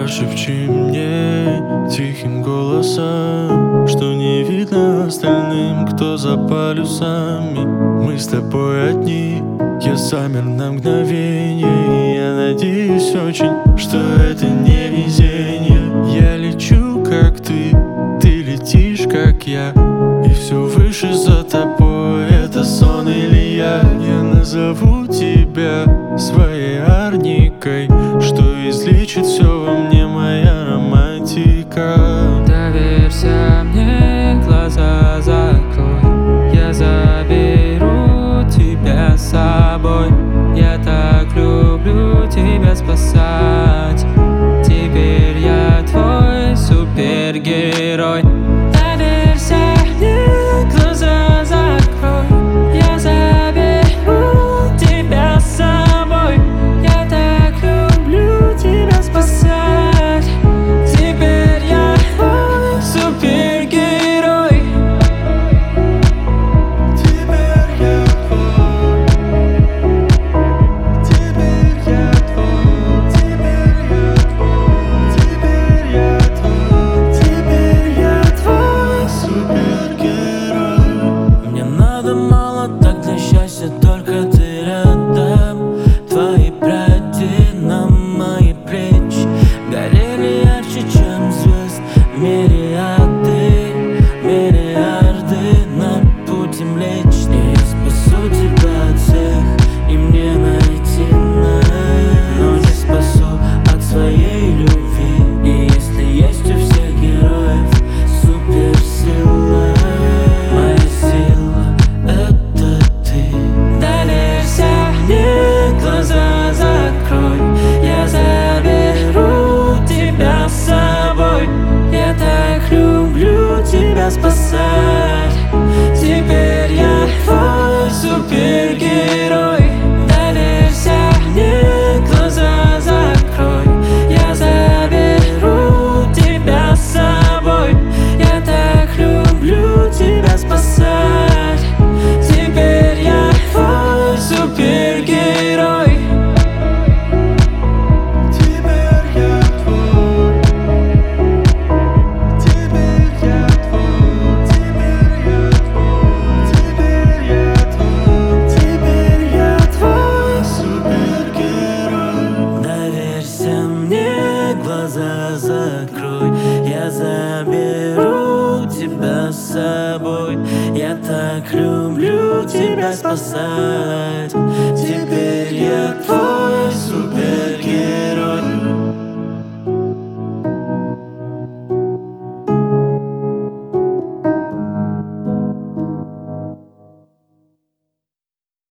Прошепчи мне тихим голосом, что не видно остальным, кто за полюсами. Мы с тобой одни, я замер на мгновение. Я надеюсь очень, что это не везение. Я лечу, как ты летишь, как я, и все выше за тобой. Это сон или я назову тебя своей Арникой, что излечит все во мне моя романтика. Доверься мне, глаза закрой, я заберу тебя с собой. Я так люблю тебя спасать, теперь я твой супергерой. Доверься мне, глаза закрой, я заберу тебя с собой. Я так люблю тебя спасать, теперь я твой супергерой. Теперь я твой, теперь я твой, теперь я твой, теперь я твой супергерой. Мне надо мало так для счастья, только ты рядом. Твои пряди на мои плечи горели ярче, чем звезд мириады, миллиарды на пути Млечный. Я спасу тебя от всех, и мне найти но не спасу от своей любви. И если есть у всех героев суперсила, моя сила — это ты. Доверься мне, глаза закрой, я заберу тебя с собой. Я так люблю тебя спасать, теперь я твой супергерой. Доверься мне, глаза закрой, я заберу тебя с собой. Я так люблю тебя спасать, теперь я твой супергерой. Теперь я твой, теперь я твой, теперь я твой, теперь я твой супергерой. Доверься мне, глаза закрой, я заберу тебя с собой. Я так люблю тебя спасать,